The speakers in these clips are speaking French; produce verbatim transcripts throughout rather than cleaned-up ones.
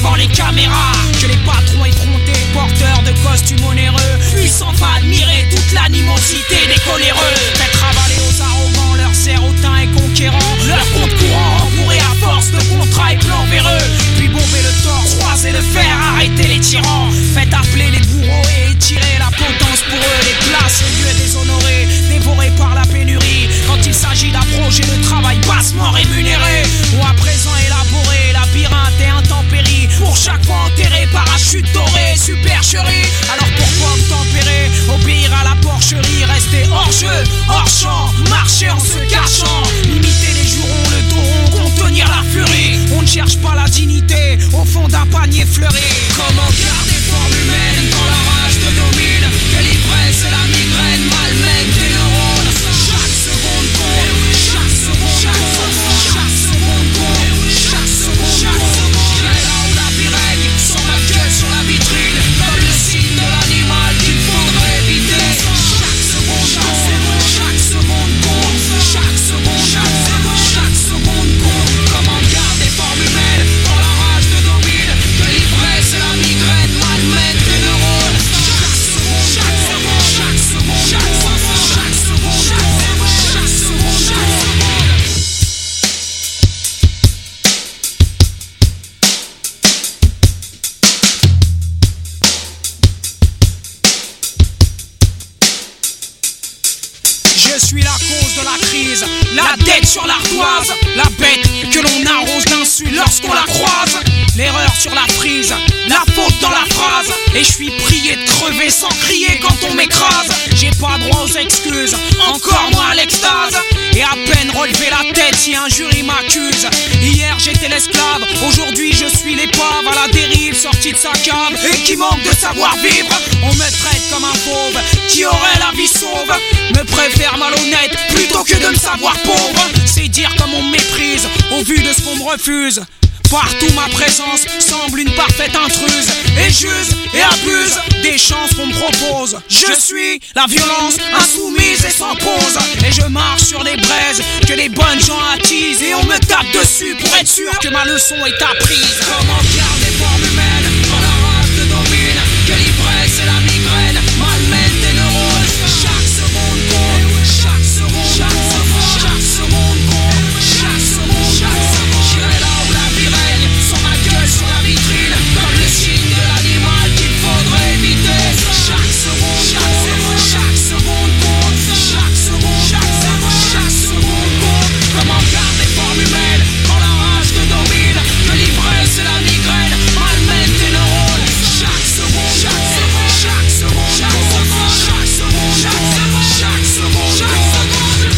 devant les caméras. Que les patrons effrontés, porteurs de costumes onéreux, puissants à admirer toute l'animosité des coléreux. Faites ravaler aux arrogants leurs sérotin et conquérants, leur compte courant rembourré à force de contrats et plans véreux. Puis bomber le torse, croiser le fer, arrêter les tyrans. Faites appeler les bourreaux et étirer la potence pour eux. Les places et lieux déshonorés, dévorés par la pénurie. Quand il s'agit d'abroger le travail bassement rémunéré, ou à présent élaboré, labyrinthe et intempérie, pour chaque fois enterré, parachute doré, supercherie. Alors pourquoi obtempérer, obéir à la porcherie, rester hors jeu, hors champ, marcher en se cachant, limiter les jurons, le dos rond, contenir la furie. On ne cherche pas la dignité au fond d'un panier fleuri. Comment garder forme humaine quand la rage te domine, que l'ivresse et la migraine malmènent tes neurones. Chaque seconde compte, chaque seconde compte, chaque seconde compte, chaque seconde compte. J'irai là où la vie règne, sans ma gueule sur la vitrine, comme le signe de l'animal qu'il faudrait éviter. Chaque seconde compte, chaque seconde compte, chaque seconde compte, chaque seconde compte. Comment garder forme humaine quand la rage te domine, que l'ivresse et la migraine malmènent tes neurones. Chaque seconde, chaque seconde, chaque seconde, chaque seconde, chaque seconde, chaque seconde, chaque seconde. Je suis la cause de la crise, la dette sur l'ardoise, la bête que l'on arrose d'insultes lorsqu'on la croise. L'erreur sur la frise, la faute dans la phrase, et je suis prié de crever sans crier quand on m'écrase. J'ai pas droit aux excuses, encore moins à l'extase, et à peine relever la tête si un jury m'accuse. Hier j'étais l'esclave, aujourd'hui je suis l'épave à la dérive, sorti de sa cave et qui manque de savoir-vivre. On me traite comme un fauve qui aurait la vie sauve, me préfère malhonnête plutôt que de me savoir pauvre. C'est dire comme on me méprise au vu de ce qu'on me refuse. Partout ma présence semble une parfaite intruse, et j'use et abuse des chances qu'on me propose. Je suis la violence insoumise et sans pause, et je marche sur des braises que les bonnes gens attisent, et on me tape dessus pour être sûr que ma leçon est apprise. Comment garder forme humaine quand la rage te domine, que l'ivresse et la migraine malmènent tes neurones. Chaque seconde compte, chaque seconde, chaque seconde, chaque seconde compte, chaque seconde, chaque seconde. J'irai là où la vie règne, sans ma gueule sur la vitrine, comme le signe de l'animal qu'il faudrait éviter. Chaque seconde compte, chaque seconde compte, chaque seconde, chaque seconde, chaque seconde compte. Comment garder forme humaine quand la rage te domine, que l'ivresse et la migraine malmènent tes neurones. Chaque seconde, chaque seconde, chaque seconde, chaque seconde, chaque seconde, chaque seconde, chaque seconde, chaque seconde.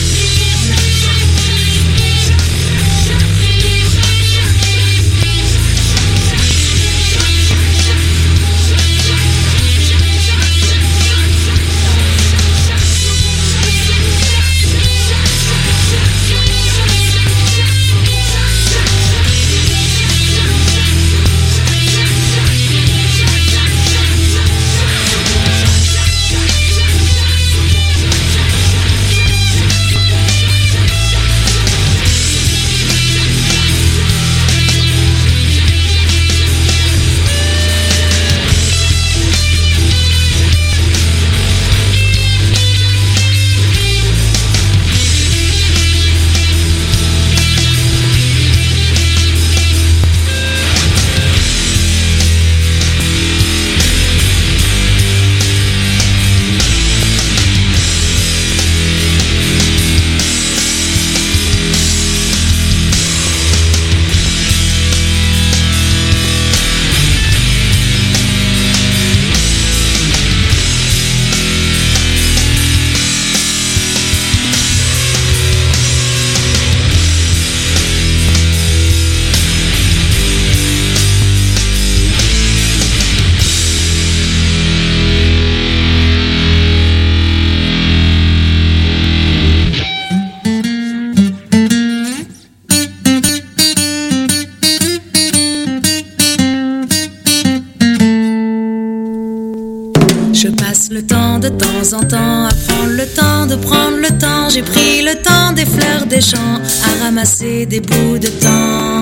De temps en temps, à prendre le temps de prendre le temps. J'ai pris le temps des fleurs des champs, à ramasser des bouts de temps.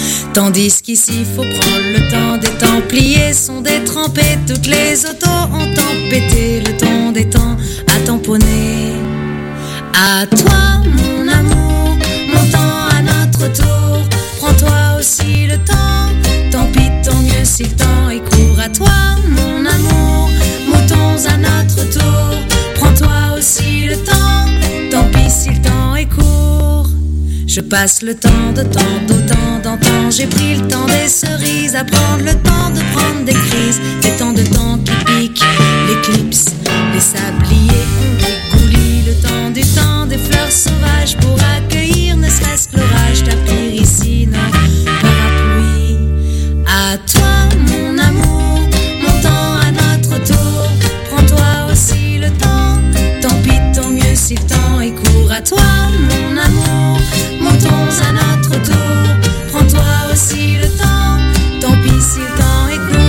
Tandis qu'ici faut prendre le temps des Templiers sont détrempés, toutes les autos ont tempêté, le temps des temps à tamponner. À toi mon amour, mon temps à notre tour, prends-toi aussi le temps, tant pis tant mieux si le temps est court. À toi mon amour, moutons à notre tour, prends-toi aussi le temps, tant pis si le temps est court. Je passe le temps de temps d'autant d'antan, j'ai pris le temps des cerises, à prendre le temps de prendre des crises, des temps de temps qui piquent l'éclipse, les sabliers ont des coulis, le temps du temps des fleurs sauvages pour accueillir ne serait-ce que l'orage, tapir ici nos parapluies. À toi mon amour, mon temps à notre tour, prends-toi aussi le temps, tant pis tant mieux si le temps est court. À toi mon amour, moutons à notre tour, prends-toi aussi le temps, tant pis si le temps est court.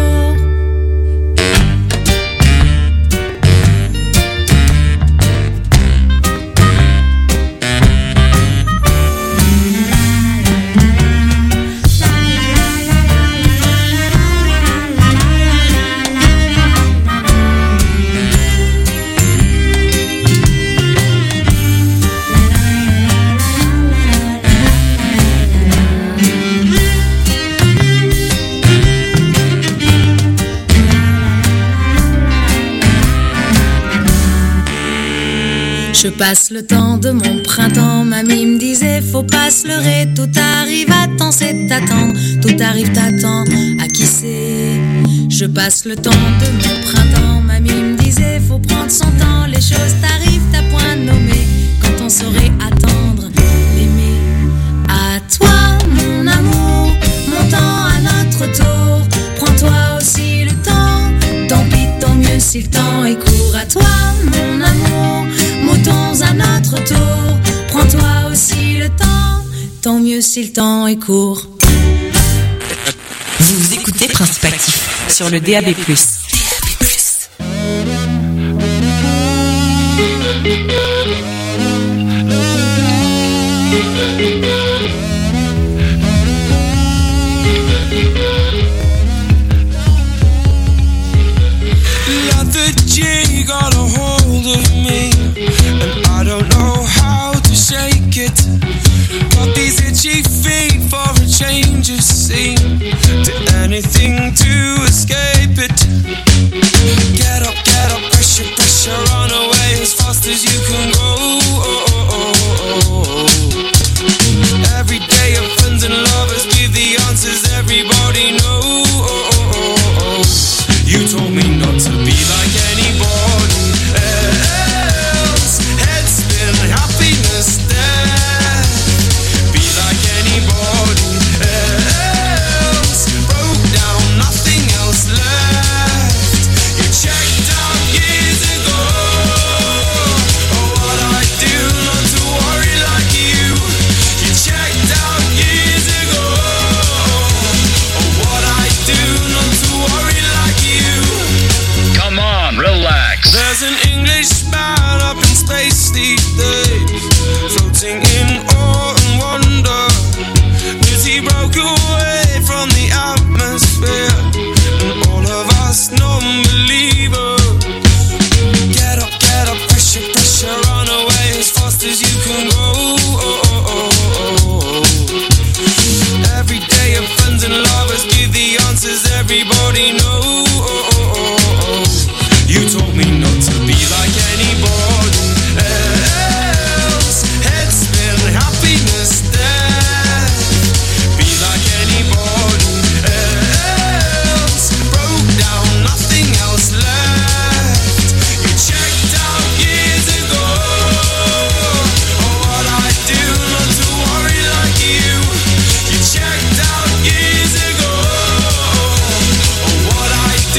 Je passe le temps de mon printemps, mamie me disait faut pas se leurrer, tout arrive à temps, c'est t'attendre, tout arrive t'attend, à qui c'est. Je passe le temps de mon printemps, mamie me disait faut prendre son temps, les choses t'arrivent à point nommé, quand on saurait attendre, l'aimer. À toi mon amour, mon temps à notre tour, prends-toi aussi le temps, tant pis tant mieux si le temps est court. À toi mon amour, moutons à notre tour, prends-toi aussi le temps, tant mieux si le temps est court. Vous écoutez Principe Actif sur le D A B plus. Lethargy got a hold of me, and I don't know how to shake it. Got these itchy feet for a change of scene, do anything to escape it. Get up, get up, pressure, pressure, run away as fast as you can go. Oh, oh, oh, oh, oh. Every day your friends and lovers give the answers everybody knows. Oh, oh, oh, oh. You told me not to be like anybody else. Headspin, happiness, death. Be like anybody else. Broke down, nothing else left. You checked out years ago. Oh, what I do not to worry like you. You checked out years ago. Oh, what I do not to worry like you. Come on, relax. There's an Englishman up in space these days, floating in awe and wonder. News he broke away from the atmosphere, and all of us non-believers. Get up, get up, pressure, pressure, run away as fast as you can go. Oh, oh, oh, oh, oh. Every day your friends and lovers give the answers everybody knows. Oh, oh, oh, oh. You told me not to be like anybody else. Headspin, happiness, death. Be like anybody else. Broke down, nothing else left. You checked out years ago. Oh, what I do not to worry like you. You checked out years ago. Oh, what I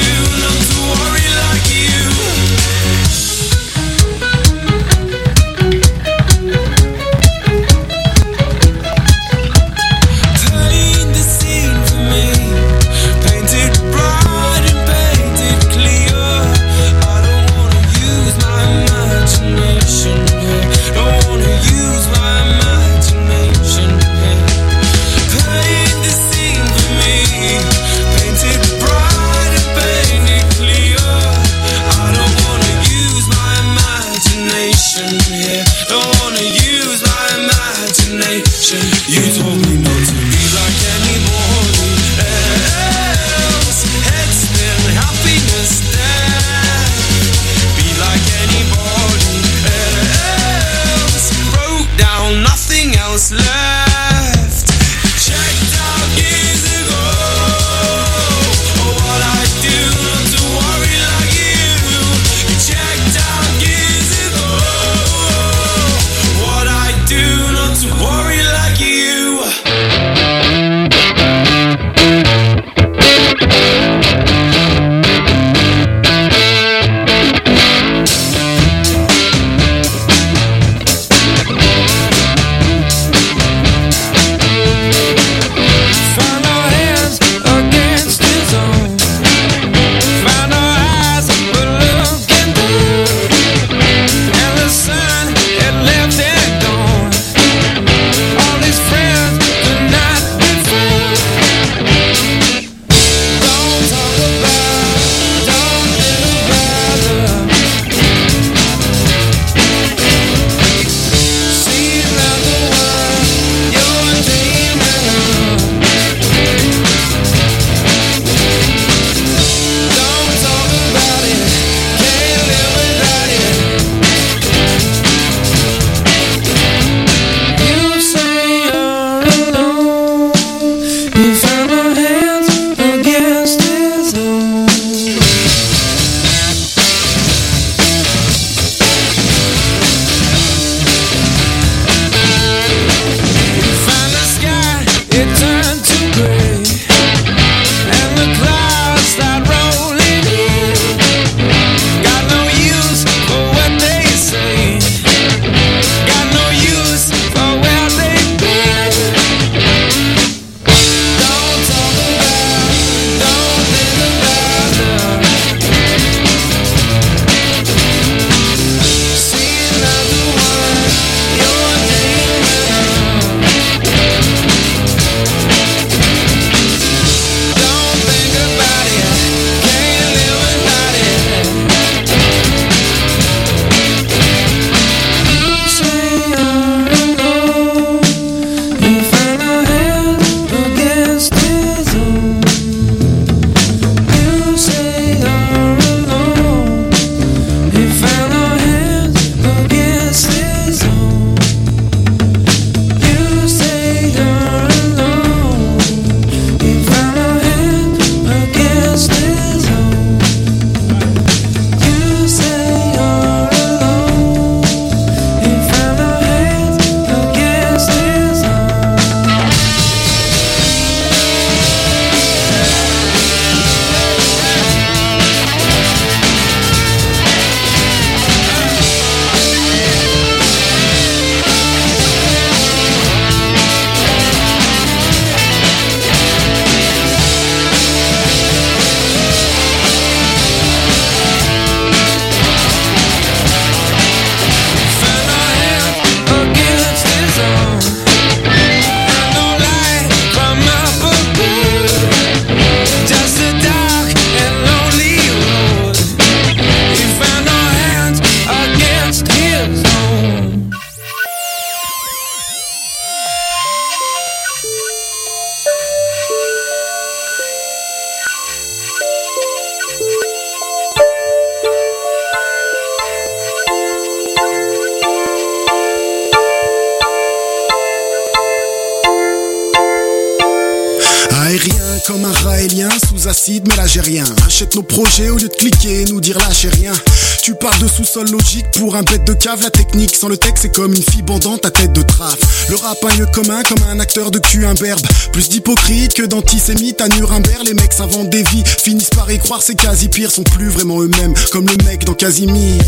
comme un raélien sous acide, mais là j'ai rien. Achète nos projets au lieu de cliquer et nous dire lâchez rien. Tu parles de sous-sol logique pour un bête de cave. La technique sans le texte c'est comme une fille bandante à tête de trave. Le rap un lieu commun comme un acteur de cul imberbe. Plus d'hypocrite que d'antisémite à Nuremberg. Les mecs s'inventent des vies, finissent par y croire, c'est quasi pire. Sont plus vraiment eux-mêmes, comme le mec dans Casimir.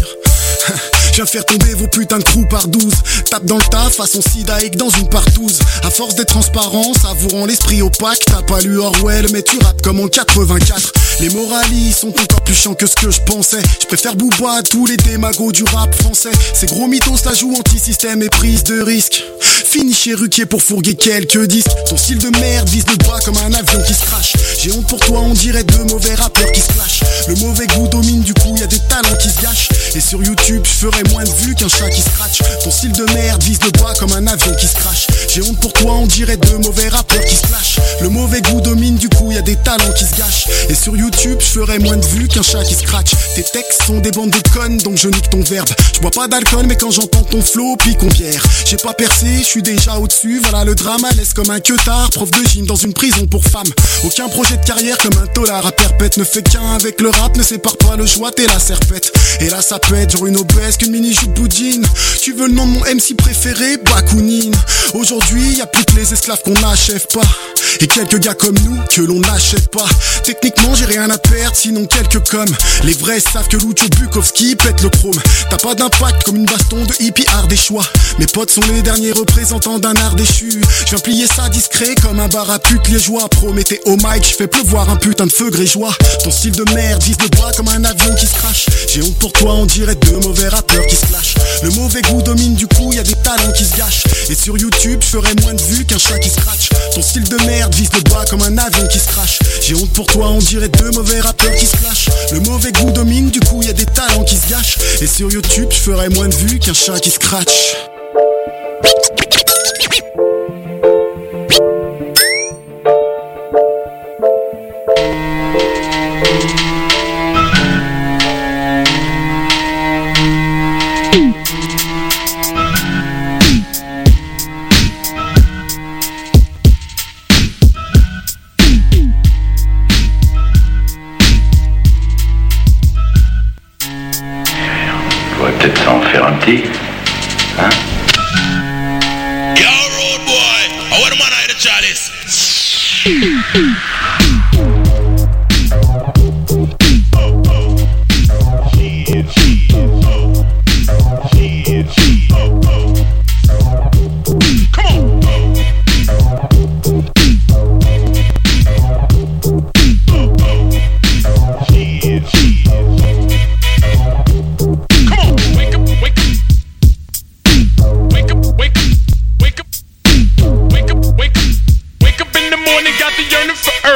Je viens faire tomber vos putains de crews par douze. Tape dans le tas, façon sidaïque dans une partouze. À force d'être transparent, savourant l'esprit opaque. T'as pas lu Orwell, mais tu rappes comme en quatre-vingt-quatre. Les moralistes sont encore plus chiants que ce que je pensais. Je préfère Booba à tous les démagos du rap français. Ces gros mythos la jouent anti-système et prise de risque. Fini chez Ruquier pour fourguer quelques disques. Ton style de merde vise le bras comme un avion qui se crache. J'ai honte pour toi, on dirait deux mauvais rappeurs qui se clashent. Le mauvais goût domine, du coup y a des talents qui se gâchent. Et sur YouTube, je ferai moins de vues qu'un chat qui scratch. Ton style de merde vise le bras comme un avion qui se crache. J'ai honte pour toi, on dirait deux mauvais rappeurs qui se clashent. Le mauvais goût domine, du coup y a des talents qui se gâchent. Et sur YouTube, je ferai moins de vues qu'un chat qui scratch. Tes textes sont des bandes de connes, donc je nique ton verbe. Je bois pas d'alcool, mais quand j'entends ton flow, pique on bière. J'ai pas percé, je suis déjà au-dessus. Voilà le drame, à l'aise comme un queutard. Prof de gym dans une prison pour femmes. Aucun projet de carrière comme un tolard à perpète. Ne fait qu'un avec le rap, ne sépare pas le joie, t'es la serpette. Et là ça pète, genre une obèse qu'une mini-jupe boudine. Tu veux le nom de mon M C préféré? Bakounine. Aujourd'hui, y'a plus que les esclaves qu'on n'achève pas. Et quelques gars comme nous que l'on n'achète pas. Techniquement j'ai rien à perdre, sinon quelques coms. Les vrais savent que Lucho Bukowski pète le chrome. T'as pas d'impact comme une baston de hippie art des choix. Mes potes sont les derniers représentants d'un art déchu. Je viens plier ça discret comme un bar à pute liégeois. Promettez au mic, je fais pleuvoir un putain de feu grégeois. Ton style de merde vise le bras comme un avion qui se crache. J'ai honte pour toi, on dirait deux mauvais rappeurs qui se flashent. Le mauvais goût domine, du coup y a des talents qui se gâchent. Et sur YouTube, je ferai moins de vues qu'un chat qui scratch. Ton style de merde vise le bras comme un avion qui se crache. J'ai honte pour toi, on dirait deux mauvais rappeurs qui se flashent. Le mauvais goût domine, du coup y a des talents qui se gâchent. Et sur YouTube, je ferai moins de vues qu'un chat qui scratch. Peut-être ça en faire un petit, hein? Yo, road boy, I want a man out of the chalice. Got the yearning for earth.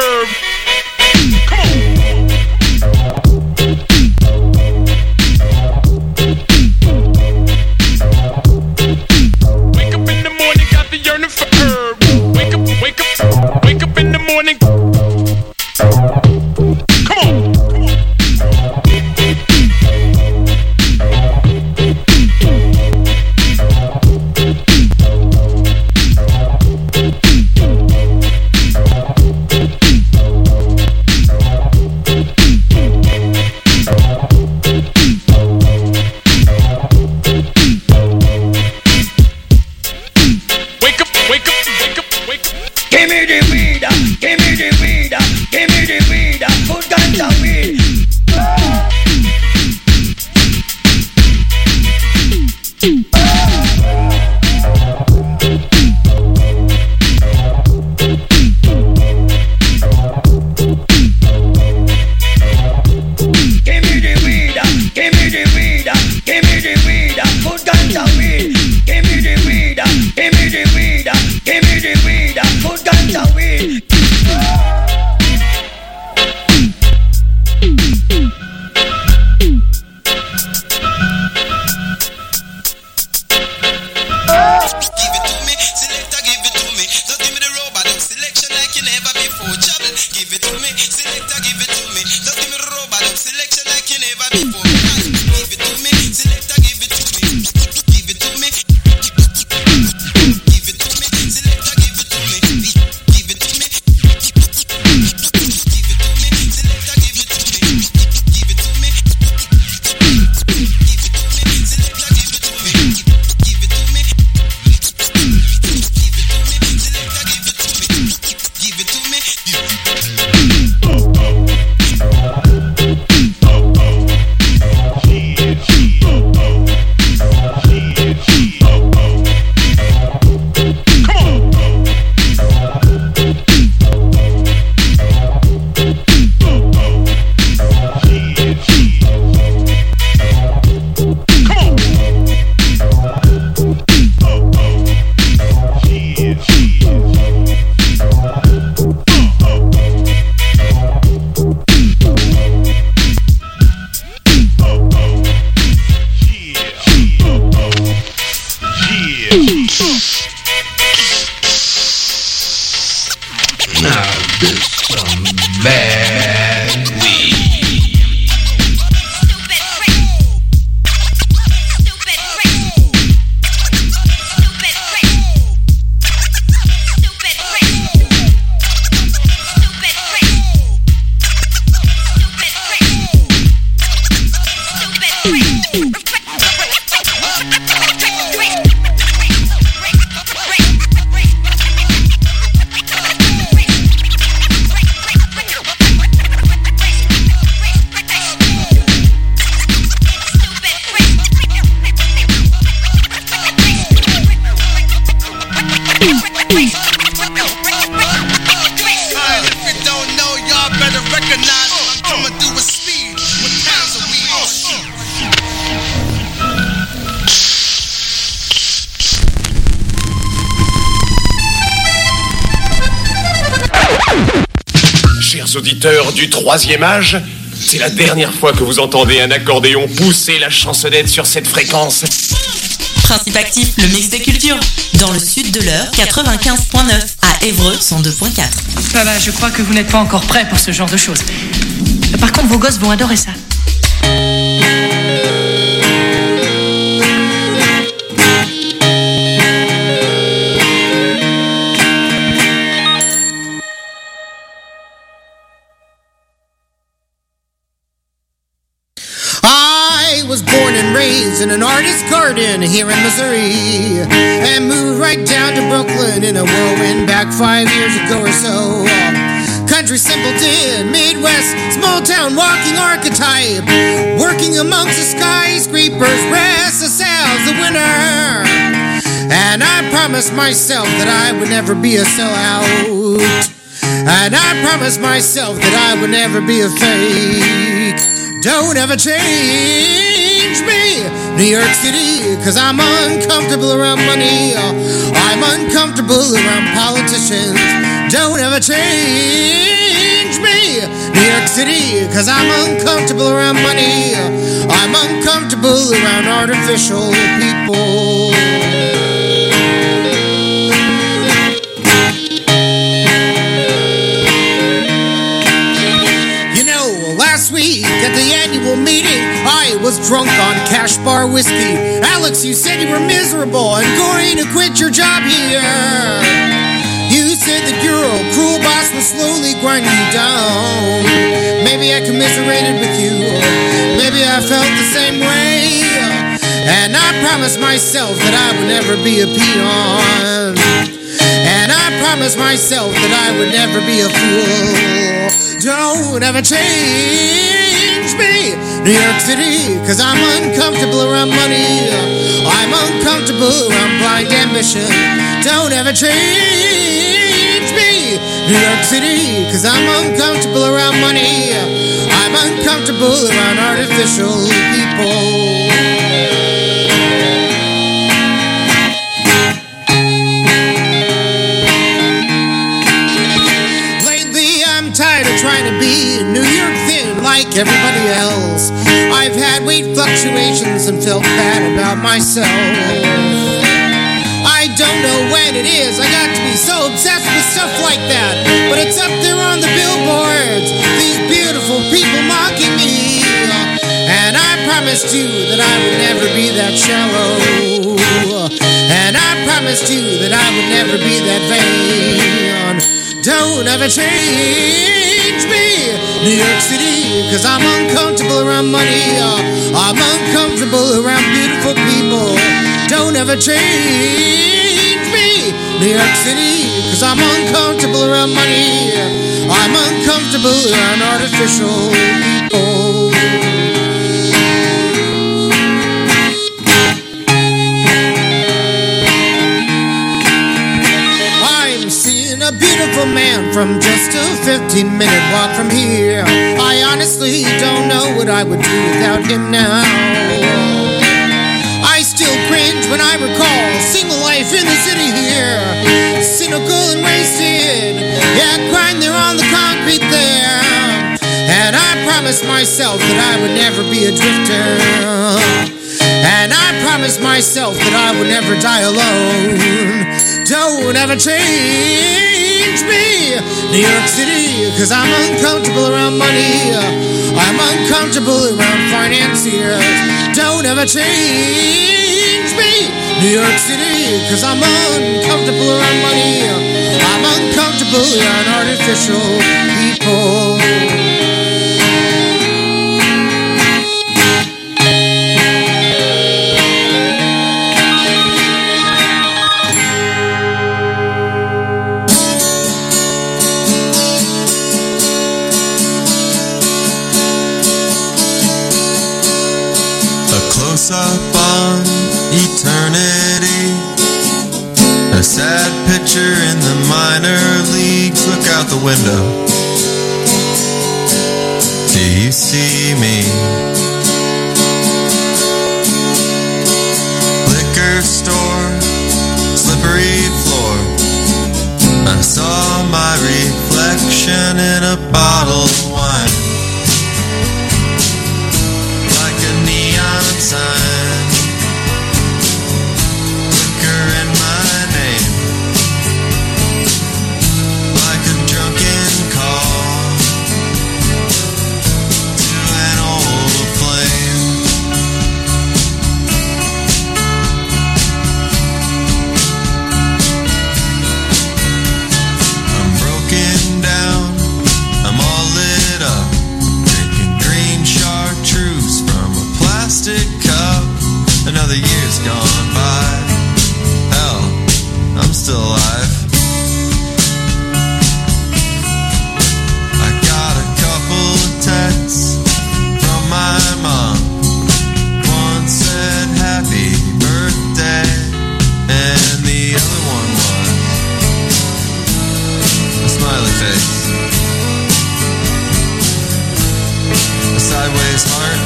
chers auditeurs du troisième âge, c'est la dernière fois que vous entendez un accordéon pousser la chansonnette sur cette fréquence. Principe actif, le mix des cultures. Dans le sud de l'heure, quatre-vingt-quinze point neuf. À Évreux, cent deux point quatre. Bah bah, je crois que vous n'êtes pas encore prêts pour ce genre de choses. Par contre, vos gosses vont adorer ça. In an artist's garden here in Missouri, and moved right down to Brooklyn in a whirlwind back five years ago or so. Country simpleton, Midwest, small town walking archetype, working amongst the skyscrapers, restless as the winter. And I promised myself that I would never be a sellout, and I promised myself that I would never be a fake. Don't ever change me, New York City, cause I'm uncomfortable around money. I'm uncomfortable around politicians. Don't ever change me, New York City, cause I'm uncomfortable around money. I'm uncomfortable around artificial people. At the annual meeting, I was drunk on Cash Bar whiskey. Alex, you said you were miserable and going to quit your job here. You said that your cruel boss was slowly grinding you down. Maybe I commiserated with you, maybe I felt the same way. And I promised myself that I would never be a peon, and I promised myself that I would never be a fool. Don't ever change me, New York City, cause I'm uncomfortable around money. I'm uncomfortable around blind ambition. Don't ever change me, New York City, cause I'm uncomfortable around money. I'm uncomfortable around artificial people. Trying to be New York thin like everybody else. I've had weight fluctuations and felt bad about myself. I don't know when it is I got to be so obsessed with stuff like that, but it's up there on the billboards, these beautiful people mocking me. And I promised you that I would never be that shallow, and I promised you that I would never be that vain. Don't ever change me, New York City, cause I'm uncomfortable around money. I'm uncomfortable around beautiful people. Don't ever change me, New York City, cause I'm uncomfortable around money. I'm uncomfortable around artificial people. A beautiful man from just a fifteen minute walk from here. I honestly don't know what I would do without him now. I still cringe when I recall single life in the city here, cynical and wasted, yeah, crying there on the concrete there. And I promised myself that I would never be a drifter, and I promised myself that I would never die alone. Don't ever change me, New York City, cause I'm uncomfortable around money. I'm uncomfortable around financiers. Don't ever change me, New York City, cause I'm uncomfortable around money. I'm uncomfortable around artificial people. Up on eternity, a sad picture in the minor leagues. Look out the window. Do you see me? Liquor store, slippery floor. I saw my reflection reflection in a bottle of wine, like a neon sign, flicker in my name, like a drunken call to an old flame. I'm broken down, I'm all lit up, drinking green chartreuse from a plastic cup. Another year's gone by, hell, I'm still alive. I got a couple of texts from my mom. One said happy birthday, and the other one was a smiley face, a sideways heart,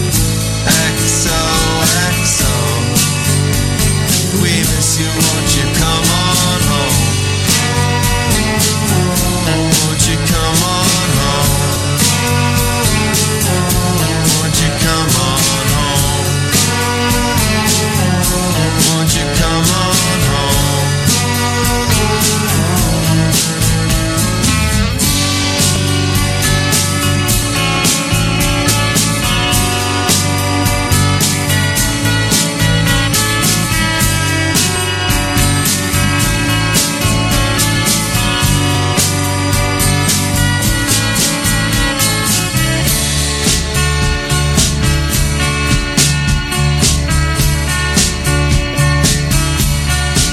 X O X O. We miss you, won't you